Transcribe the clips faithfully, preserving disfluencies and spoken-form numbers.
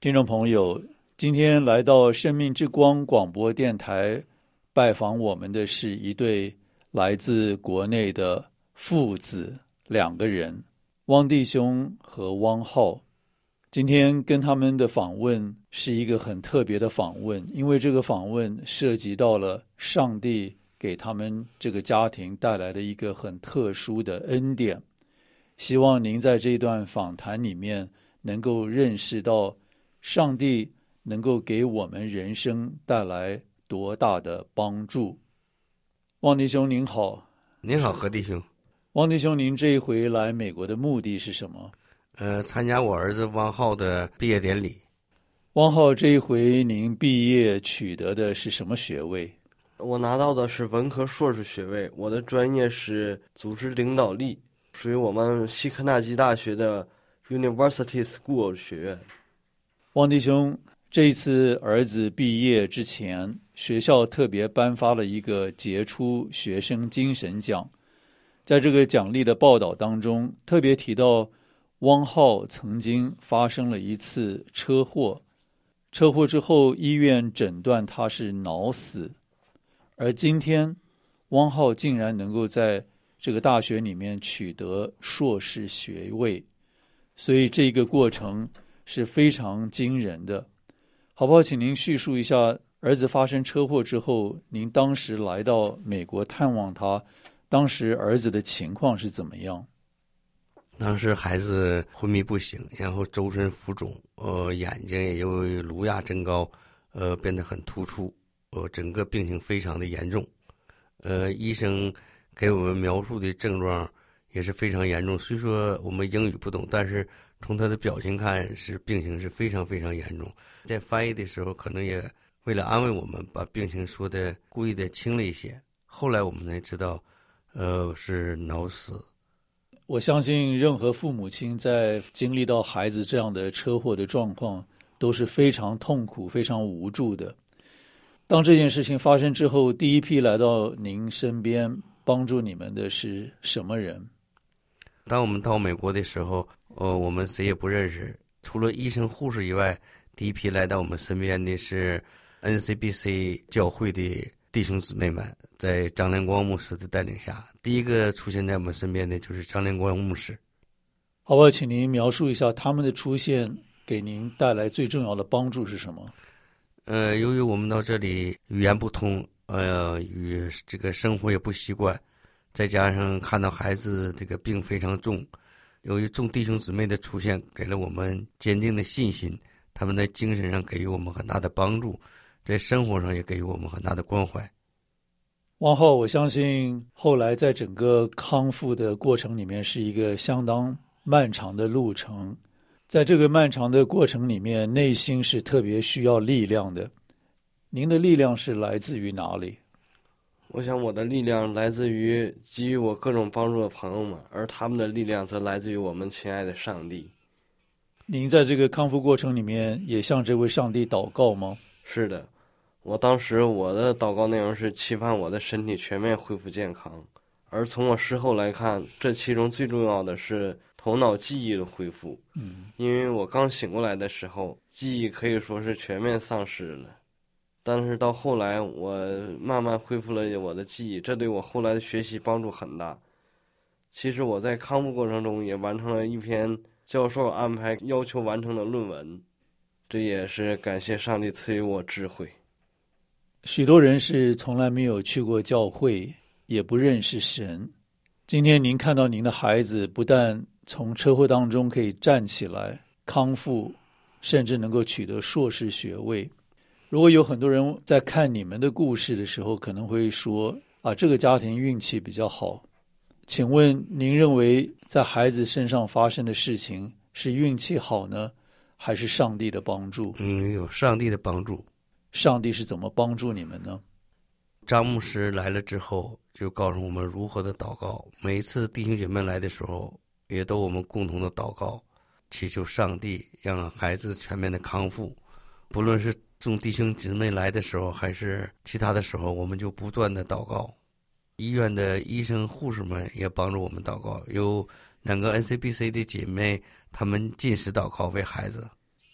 听众朋友，今天来到生命之光广播电台拜访我们的是一对来自国内的父子两个人，汪弟兄和汪浩。今天跟他们的访问是一个很特别的访问，因为这个访问涉及到了上帝给他们这个家庭带来的一个很特殊的恩典。希望您在这段访谈里面能够认识到上帝能够给我们人生带来多大的帮助。汪弟兄您好。 您好，何弟兄。 汪弟兄，您这一回来美国的目的是什么？ 呃，参加我儿子汪浩的毕业典礼。 汪浩，这一回您毕业取得的是什么学位？ 我拿到的是文科硕士学位，我的专业是组织领导力，属于我们西科纳基大学的 University School 学院。 汪弟兄，这一次儿子毕业之前，学校特别颁发了一个杰出学生精神奖。在这个奖励的报道当中，特别提到汪浩曾经发生了一次车祸，车祸之后医院诊断他是脑死，而今天汪浩竟然能够在这个大学里面取得硕士学位，所以这个过程是非常惊人的。好不好，请您叙述一下儿子发生车祸之后，您当时来到美国探望他，当时儿子的情况是怎么样？ 当时孩子昏迷不醒，然后周身浮肿，呃，眼睛也由于颅压增高，呃，变得很突出，呃，整个病情非常的严重。呃，医生给我们描述的症状也是非常严重。虽说我们英语不懂，但是从他的表情看，是病情是非常非常严重。在翻译的时候，可能也为了安慰我们，把病情说的故意的轻了一些。后来我们才知道，呃，是脑死。 我相信任何父母亲在经历到孩子这样的车祸的状况，都是非常痛苦、非常无助的。当这件事情发生之后，第一批来到您身边帮助你们的是什么人？ 当我们到美国的时候，呃，我们谁也不认识，除了医生、护士以外，第一批来到我们身边的是 N C B C 教会的弟兄姊妹们，在张连光牧师的带领下，第一个出现在我们身边的就是张连光牧师。 好吧，请您描述一下他们的出现给您带来最重要的帮助是什么？ 呃，由于我们到这里语言不通，呃，与这个生活也不习惯，再加上看到孩子这个病非常重，由于众弟兄姊妹的出现，给了我们坚定的信心，他们在精神上给予我们很大的帮助，在生活上也给予我们很大的关怀。 汪浩，我相信后来在整个康复的过程里面是一个相当漫长的路程，在这个漫长的过程里面，内心是特别需要力量的。您的力量是来自于哪里？ 我想我的力量来自于给予我各种帮助的朋友们，而他们的力量则来自于我们亲爱的上帝。 您在这个康复过程里面也向这位上帝祷告吗？ 是的，我当时我的祷告内容是期盼我的身体全面恢复健康，而从我事后来看，这其中最重要的是头脑记忆的恢复。 嗯， 因为我刚醒过来的时候，记忆可以说是全面丧失了，但是到后来我慢慢恢复了我的记忆，这对我后来的学习帮助很大。其实我在康复过程中也完成了一篇教授安排要求完成的论文，这也是感谢上帝赐予我智慧。 许多人是从来没有去过教会，也不认识神。今天您看到您的孩子不但从车祸当中可以站起来康复，甚至能够取得硕士学位。如果有很多人在看你们的故事的时候，可能会说啊，这个家庭运气比较好。请问您认为在孩子身上发生的事情是运气好呢，还是上帝的帮助？ 嗯，有上帝的帮助。 上帝是怎么帮助你们呢？ 张牧师来了之后，就告诉我们如何的祷告。每一次弟兄姐妹来的时候，也都我们共同的祷告，祈求上帝让孩子全面的康复。不论是众弟兄姊妹来的时候，还是其他的时候，我们就不断的祷告。医院的医生护士们也帮助我们祷告，有两个 N C B C 的姐妹，她们禁食祷告为孩子。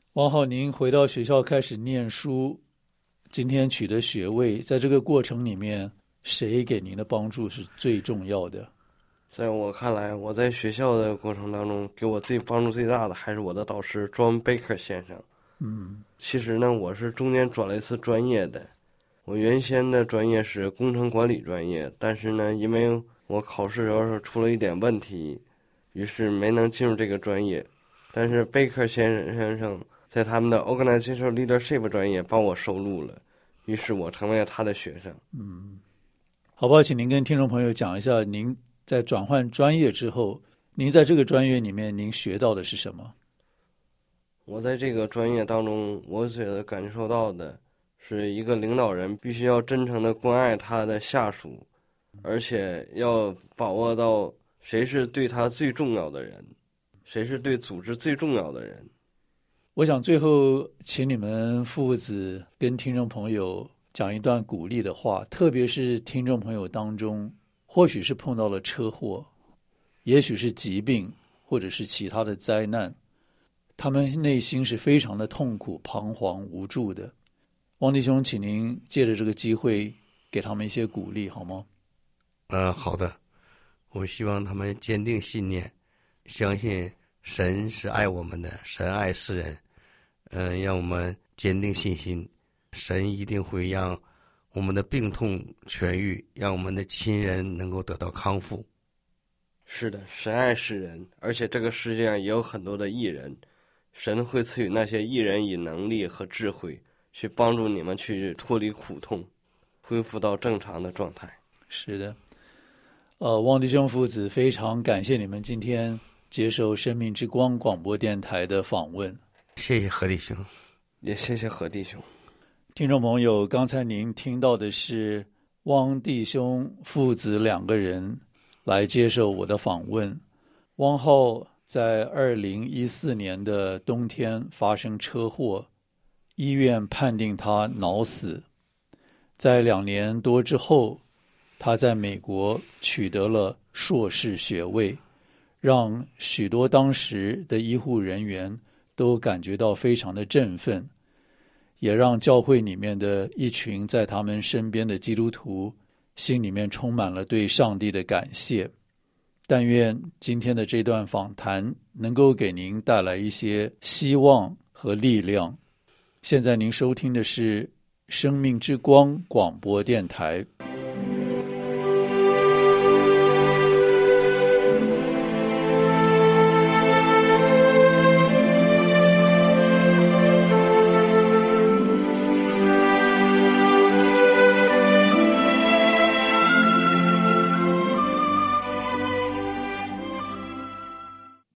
王浩，您回到学校开始念书，今天取得学位，在这个过程里面，谁给您的帮助是最重要的？ 在我看来，我在学校的过程当中，给我最帮助最大的还是我的导师 John Baker 先生。 嗯， 其实呢，我是中间转了一次专业的。我原先的专业是工程管理专业，但是呢，因为我考试时候出了一点问题，于是没能进入这个专业。但是贝克先生在他们的 Organizational Leadership 专业帮我收录了，于是我成为了他的学生。 嗯，好不好？请您跟听众朋友讲一下，您在转换专业之后，您在这个专业里面您学到的是什么？ 我在这个专业当中，我觉得感受到的是一个领导人必须要真诚的关爱他的下属，而且要把握到谁是对他最重要的人，谁是对组织最重要的人。 我想最后请你们父子跟听众朋友讲一段鼓励的话，特别是听众朋友当中，或许是碰到了车祸，也许是疾病，或者是其他的灾难，他们内心是非常的痛苦、彷徨、无助的。王弟兄，请您借着这个机会给他们一些鼓励，好吗？ 呃，好的。我希望他们坚定信念，相信神是爱我们的，神爱世人。嗯、呃，让我们坚定信心，神一定会让我们的病痛痊愈，让我们的亲人能够得到康复。 是的，神爱世人，而且这个世界上也有很多的义人，神会赐予那些义人以能力和智慧，去帮助你们去脱离苦痛，恢复到正常的状态。 是的，呃，汪弟兄父子非常感谢你们今天接受生命之光广播电台的访问。 谢谢何弟兄， 也谢谢何弟兄。 听众朋友，刚才您听到的是汪弟兄父子两个人来接受我的访问。汪浩在二零一四年的冬天发生车祸，医院判定他脑死。在两年多之后，他在美国取得了硕士学位，让许多当时的医护人员都感觉到非常的振奋，也让教会里面的一群在他们身边的基督徒心里面充满了对上帝的感谢。但愿今天的这段访谈能够给您带来一些希望和力量。现在您收听的是生命之光广播电台。